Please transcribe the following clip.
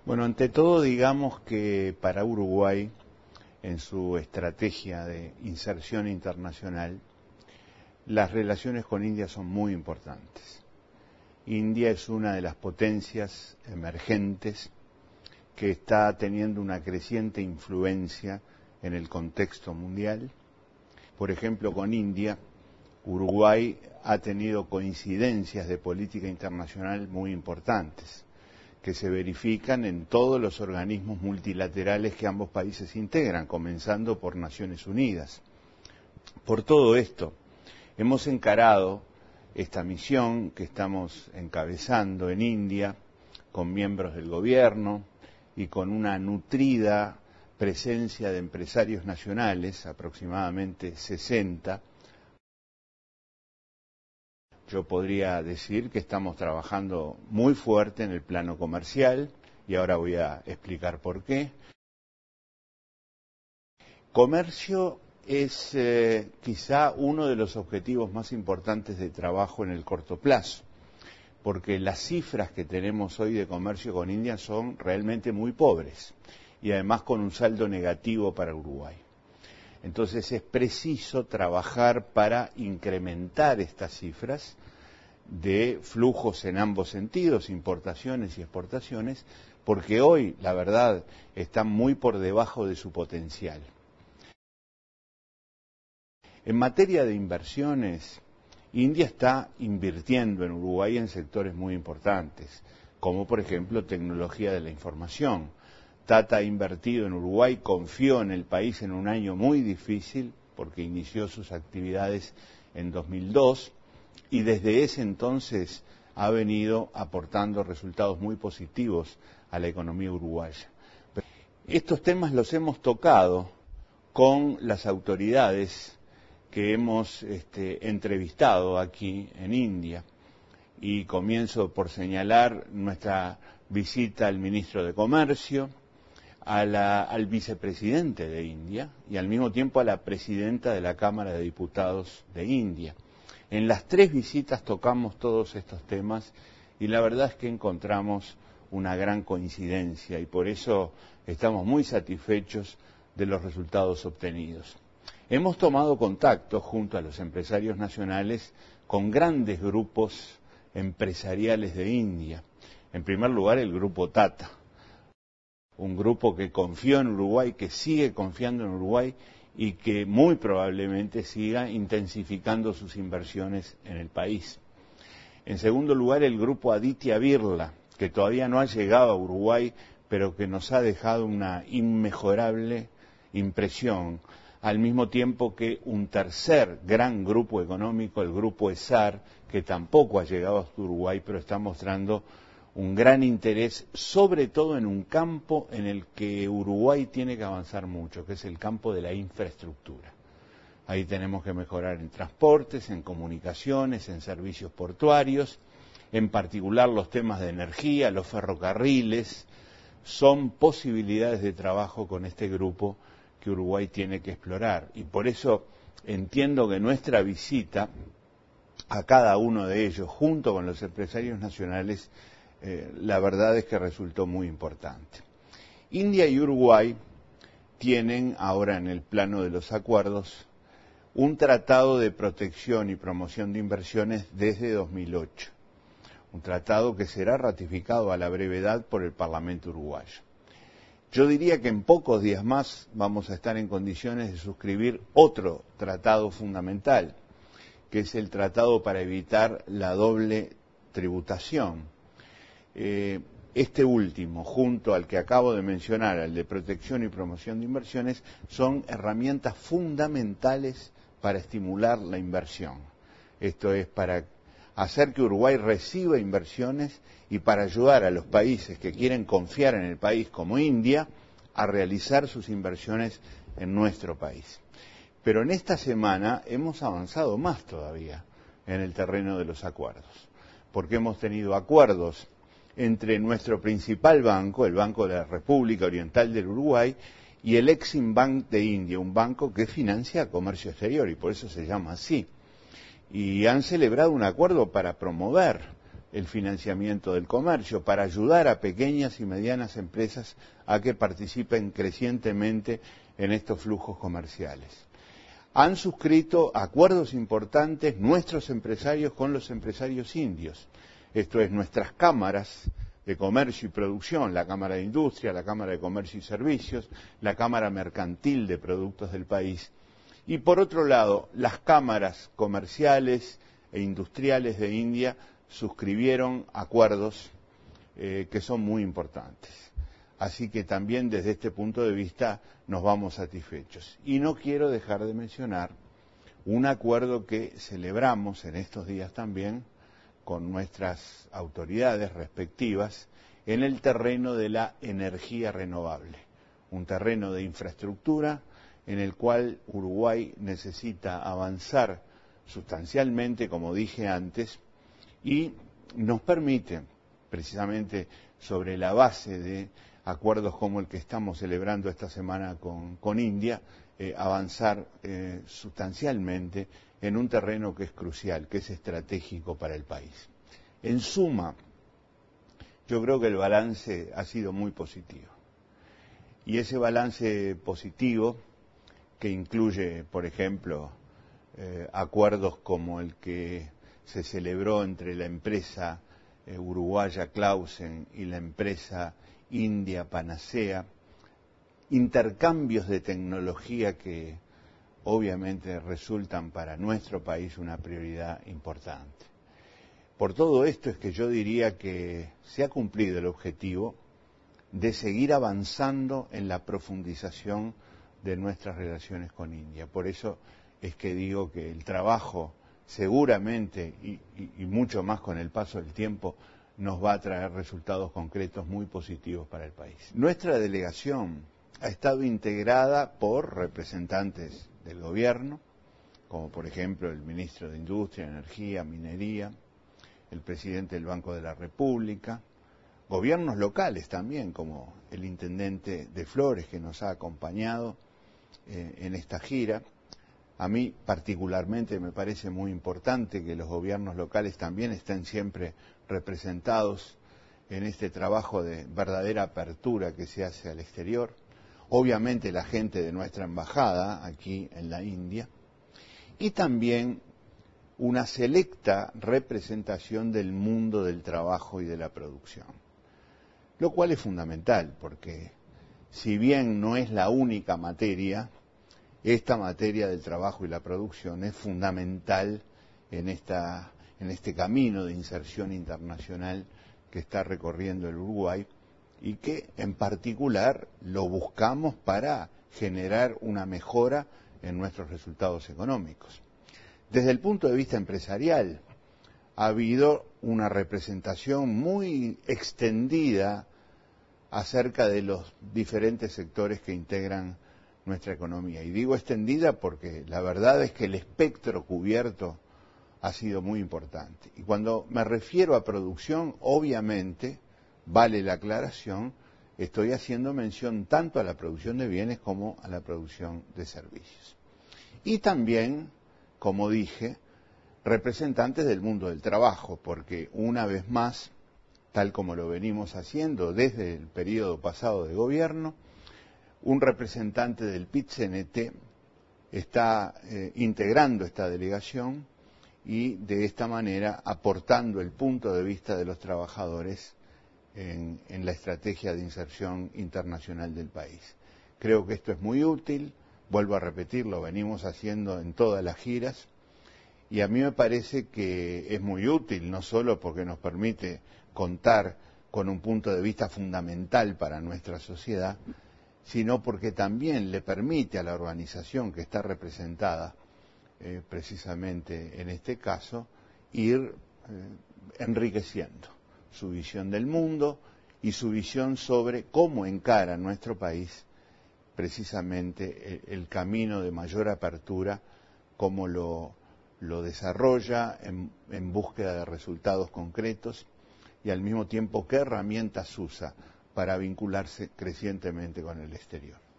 Bueno, ante todo digamos que para Uruguay, en su estrategia de inserción internacional, las relaciones con India son muy importantes. India es una de las potencias emergentes que está teniendo una creciente influencia en el contexto mundial. Por ejemplo, con India, Uruguay ha tenido coincidencias de política internacional muy importantes, que se verifican en todos los organismos multilaterales que ambos países integran, comenzando por Naciones Unidas. Por todo esto, hemos encarado esta misión que estamos encabezando en India, con miembros del gobierno y con una nutrida presencia de empresarios nacionales, aproximadamente 60. Yo podría decir que estamos trabajando muy fuerte en el plano comercial, y ahora voy a explicar por qué. Comercio es quizá uno de los objetivos más importantes de trabajo en el corto plazo, porque las cifras que tenemos hoy de comercio con India son realmente muy pobres, y además con un saldo negativo para Uruguay. Entonces es preciso trabajar para incrementar estas cifras de flujos en ambos sentidos, importaciones y exportaciones, porque hoy, la verdad, están muy por debajo de su potencial. En materia de inversiones, India está invirtiendo en Uruguay en sectores muy importantes, como por ejemplo tecnología de la información. Tata ha invertido en Uruguay, confió en el país en un año muy difícil, porque inició sus actividades en 2002, y desde ese entonces ha venido aportando resultados muy positivos a la economía uruguaya. Estos temas los hemos tocado con las autoridades que hemos entrevistado aquí en India, y comienzo por señalar nuestra visita al ministro de Comercio, al vicepresidente de India y al mismo tiempo a la presidenta de la Cámara de Diputados de India. En las tres visitas tocamos todos estos temas y la verdad es que encontramos una gran coincidencia y por eso estamos muy satisfechos de los resultados obtenidos. Hemos tomado contacto junto a los empresarios nacionales con grandes grupos empresariales de India. En primer lugar, el grupo Tata, un grupo que confió en Uruguay, que sigue confiando en Uruguay y que muy probablemente siga intensificando sus inversiones en el país. En segundo lugar, el grupo Aditya Birla, que todavía no ha llegado a Uruguay, pero que nos ha dejado una inmejorable impresión, al mismo tiempo que un tercer gran grupo económico, el grupo ESAR, que tampoco ha llegado hasta Uruguay, pero está mostrando un gran interés, sobre todo en un campo en el que Uruguay tiene que avanzar mucho, que es el campo de la infraestructura. Ahí tenemos que mejorar en transportes, en comunicaciones, en servicios portuarios, en particular los temas de energía, los ferrocarriles, son posibilidades de trabajo con este grupo que Uruguay tiene que explorar. Y por eso entiendo que nuestra visita a cada uno de ellos, junto con los empresarios nacionales, la verdad es que resultó muy importante. India y Uruguay tienen ahora en el plano de los acuerdos un tratado de protección y promoción de inversiones desde 2008, un tratado que será ratificado a la brevedad por el Parlamento uruguayo. Yo diría que en pocos días más vamos a estar en condiciones de suscribir otro tratado fundamental, que es el tratado para evitar la doble tributación. Este último, junto al que acabo de mencionar, el de protección y promoción de inversiones, son herramientas fundamentales para estimular la inversión. Esto es para hacer que Uruguay reciba inversiones y para ayudar a los países que quieren confiar en el país, como India, a realizar sus inversiones en nuestro país. Pero en esta semana hemos avanzado más todavía en el terreno de los acuerdos, porque hemos tenido acuerdos entre nuestro principal banco, el Banco de la República Oriental del Uruguay, y el Exim Bank de India, un banco que financia comercio exterior y por eso se llama así. Y han celebrado un acuerdo para promover el financiamiento del comercio, para ayudar a pequeñas y medianas empresas a que participen crecientemente en estos flujos comerciales. Han suscrito acuerdos importantes nuestros empresarios con los empresarios indios, esto es, nuestras cámaras de comercio y producción, la Cámara de Industria, la Cámara de Comercio y Servicios, la Cámara Mercantil de Productos del país, y por otro lado, las cámaras comerciales e industriales de India suscribieron acuerdos que son muy importantes. Así que también desde este punto de vista nos vamos satisfechos. Y no quiero dejar de mencionar un acuerdo que celebramos en estos días también con nuestras autoridades respectivas en el terreno de la energía renovable, un terreno de infraestructura en el cual Uruguay necesita avanzar sustancialmente, como dije antes, y nos permite, precisamente sobre la base de acuerdos como el que estamos celebrando esta semana con India, avanzar sustancialmente en un terreno que es crucial, que es estratégico para el país. En suma, yo creo que el balance ha sido muy positivo. Y ese balance positivo, que incluye, por ejemplo, acuerdos como el que se celebró entre la empresa uruguaya Clausen y la empresa india Panacea, intercambios de tecnología que obviamente resultan para nuestro país una prioridad importante. Por todo esto es que yo diría que se ha cumplido el objetivo de seguir avanzando en la profundización de nuestras relaciones con India. Por eso es que digo que el trabajo seguramente y mucho más con el paso del tiempo nos va a traer resultados concretos muy positivos para el país. Nuestra delegación ha estado integrada por representantes del gobierno, como por ejemplo el ministro de Industria, Energía, Minería, el presidente del Banco de la República, gobiernos locales también, como el intendente de Flores, que nos ha acompañado en esta gira. A mí particularmente me parece muy importante que los gobiernos locales también estén siempre representados en este trabajo de verdadera apertura que se hace al exterior. Obviamente la gente de nuestra embajada aquí en la India y también una selecta representación del mundo del trabajo y de la producción. Lo cual es fundamental porque si bien no es la única materia, esta materia del trabajo y la producción es fundamental en este camino de inserción internacional que está recorriendo el Uruguay y que en particular lo buscamos para generar una mejora en nuestros resultados económicos. Desde el punto de vista empresarial, ha habido una representación muy extendida acerca de los diferentes sectores que integran nuestra economía. Y digo extendida porque la verdad es que el espectro cubierto ha sido muy importante. Y cuando me refiero a producción, obviamente, vale la aclaración, estoy haciendo mención tanto a la producción de bienes como a la producción de servicios. Y también, como dije, representantes del mundo del trabajo, porque una vez más, tal como lo venimos haciendo desde el periodo pasado de gobierno, un representante del PIT-CNT está integrando esta delegación y de esta manera aportando el punto de vista de los trabajadores en la estrategia de inserción internacional del país. Creo que esto es muy útil, vuelvo a repetir, lo venimos haciendo en todas las giras y a mí me parece que es muy útil, no solo porque nos permite contar con un punto de vista fundamental para nuestra sociedad, sino porque también le permite a la organización que está representada precisamente en este caso ir enriqueciendo su visión del mundo y su visión sobre cómo encara nuestro país precisamente el camino de mayor apertura, cómo lo desarrolla en búsqueda de resultados concretos y al mismo tiempo qué herramientas usa para vincularse crecientemente con el exterior.